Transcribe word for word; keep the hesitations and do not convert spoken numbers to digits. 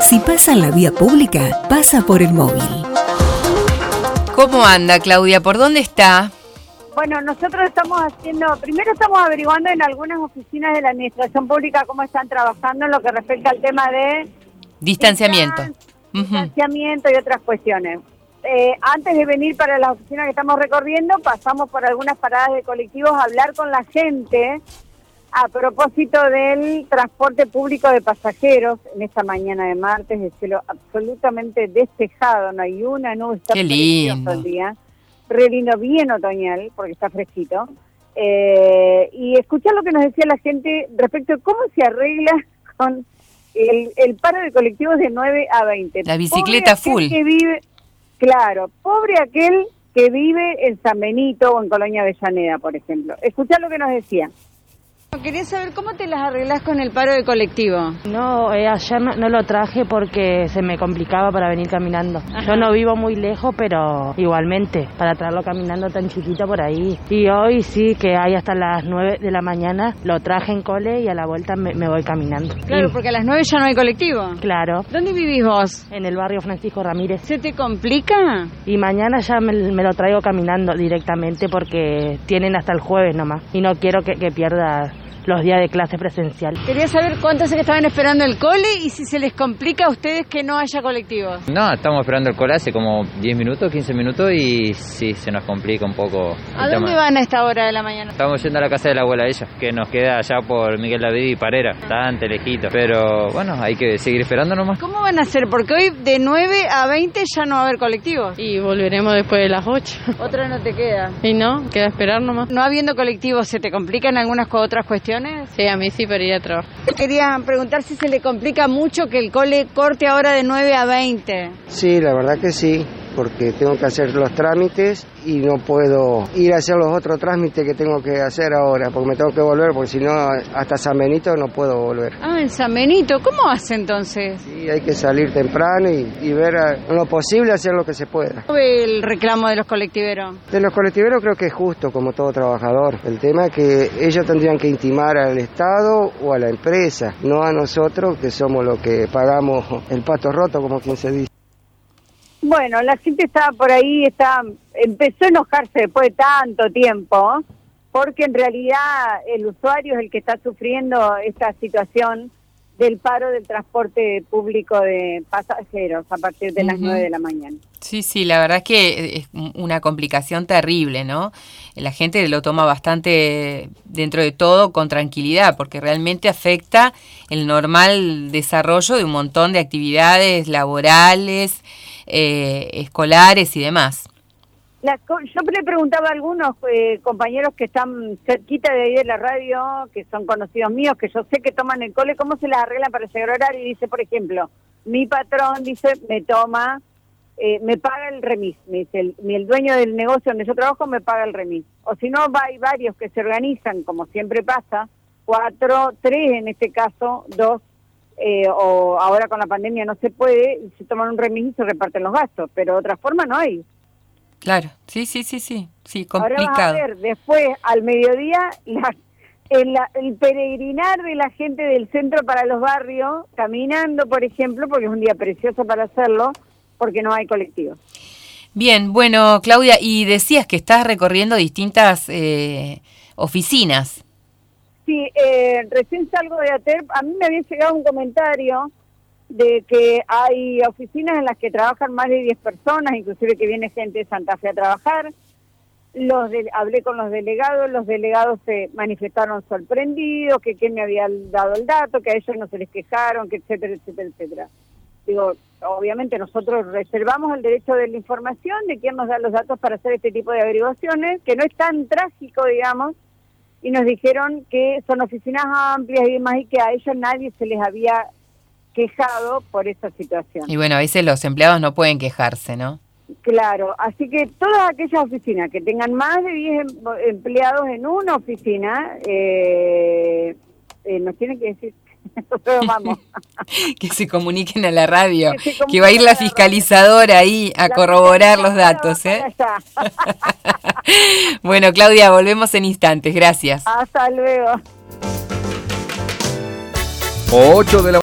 Si pasa en la vía pública, pasa por el móvil. ¿Cómo anda, Claudia? ¿Por dónde está? Bueno, nosotros estamos haciendo, primero estamos averiguando en algunas oficinas de la administración pública cómo están trabajando en lo que respecta al tema de distanciamiento, distanciamiento uh-huh. y otras cuestiones. Eh, antes de venir para las oficinas que estamos recorriendo, pasamos por algunas paradas de colectivos a hablar con la gente a propósito del transporte público de pasajeros en esta mañana de martes, de cielo absolutamente despejado, no hay una nube, está Qué lindo el día, re lindo, bien otoñal, porque está fresquito, eh, y escuchar lo que nos decía la gente respecto de cómo se arregla con el, el paro de colectivos de nueve a veinte. La bicicleta full. Que vive, claro, pobre aquel que vive en San Benito o en Colonia Avellaneda, por ejemplo. Escuchar lo que nos decía. Quería saber cómo te las arreglás con el paro de colectivo. No, eh, ayer no, no lo traje porque se me complicaba para venir caminando. Ajá. Yo no vivo muy lejos, pero igualmente, para traerlo caminando tan chiquito por ahí. Y hoy sí, que hay hasta las nueve de la mañana, lo traje en cole y a la vuelta me, me voy caminando. Claro, y, porque a las nueve ya no hay colectivo. Claro. ¿Dónde vivís vos? En el barrio Francisco Ramírez. ¿Se te complica? Y mañana ya me, me lo traigo caminando directamente porque tienen hasta el jueves nomás. Y no quiero que, que pierda los días de clase presencial. Quería saber cuántos que estaban esperando el cole y si se les complica a ustedes que no haya colectivos. No, estamos esperando el cole hace como diez minutos, quince minutos y sí, se nos complica un poco. ¿A dónde tema. van a esta hora de la mañana? Estamos yendo a la casa de la abuela de ella, que nos queda allá por Miguel David y Parera, bastante lejito. Pero bueno, hay que seguir esperando nomás. ¿Cómo van a hacer? Porque hoy de nueve a veinte ya no va a haber colectivos. Y volveremos después de las ocho. Otra no te queda. Y no, queda esperar nomás. No habiendo colectivos, ¿se te complican algunas otras cuestiones? Sí, a mí sí, para ir a trabajar. Quería preguntar si se le complica mucho que el cole corte ahora de nueve a veinte. Sí, la verdad que sí, porque tengo que hacer los trámites y no puedo ir a hacer los otros trámites que tengo que hacer ahora, porque me tengo que volver, porque si no, hasta San Benito no puedo volver. Ah, en San Benito, ¿cómo hace entonces? Sí, hay que salir temprano y, y ver a, en lo posible hacer lo que se pueda. ¿Cómo ve el reclamo de los colectiveros? De los colectiveros creo que es justo, como todo trabajador. El tema es que ellos tendrían que intimar al Estado o a la empresa, no a nosotros, que somos los que pagamos el pato roto, como quien se dice. Bueno, la gente estaba por ahí, está, empezó a enojarse después de tanto tiempo, porque en realidad el usuario es el que está sufriendo esta situación del paro del transporte público de pasajeros a partir de uh-huh. las nueve de la mañana. Sí, sí, la verdad es que es una complicación terrible, ¿no? La gente lo toma bastante, dentro de todo, con tranquilidad, porque realmente afecta el normal desarrollo de un montón de actividades laborales, eh, escolares y demás. La, yo le preguntaba a algunos eh, compañeros que están cerquita de ahí de la radio, que son conocidos míos, que yo sé que toman el cole, cómo se las arreglan para llegar a horario. Y dice, por ejemplo, mi patrón dice, me toma, eh, me paga el remis. Me dice, el, el dueño del negocio donde yo trabajo me paga el remis. O si no, hay varios que se organizan, como siempre pasa, cuatro, tres en este caso, dos, eh, o ahora con la pandemia no se puede, se toman un remis y se reparten los gastos, pero de otra forma no hay. Claro, sí, sí, sí, sí, sí, complicado. Ahora vas a ver, después, al mediodía, la, el, el peregrinar de la gente del centro para los barrios, caminando, por ejemplo, porque es un día precioso para hacerlo, porque no hay colectivos. Bien, bueno, Claudia, y decías que estás recorriendo distintas eh, oficinas. Sí, eh, recién salgo de ATERP, a mí me había llegado un comentario de que hay oficinas en las que trabajan más de diez personas, inclusive que viene gente de Santa Fe a trabajar. Los de, hablé con los delegados, los delegados se manifestaron sorprendidos, que quién me había dado el dato, que a ellos no se les quejaron, que etcétera, etcétera, etcétera. Digo, obviamente nosotros reservamos el derecho de la información de quién nos da los datos para hacer este tipo de averiguaciones, que no es tan trágico, digamos, y nos dijeron que son oficinas amplias y demás, y que a ellos nadie se les había quejado por esa situación. Y bueno, a veces los empleados no pueden quejarse, ¿no? Claro, así que todas aquellas oficinas que tengan más de diez em- empleados en una oficina, eh, eh, nos tienen que decir, nosotros vamos. Que se comuniquen a la radio, que, que va a ir la fiscalizadora ahí a corroborar los datos, ¿eh? Bueno, Claudia, volvemos en instantes, gracias. Hasta luego. ocho de la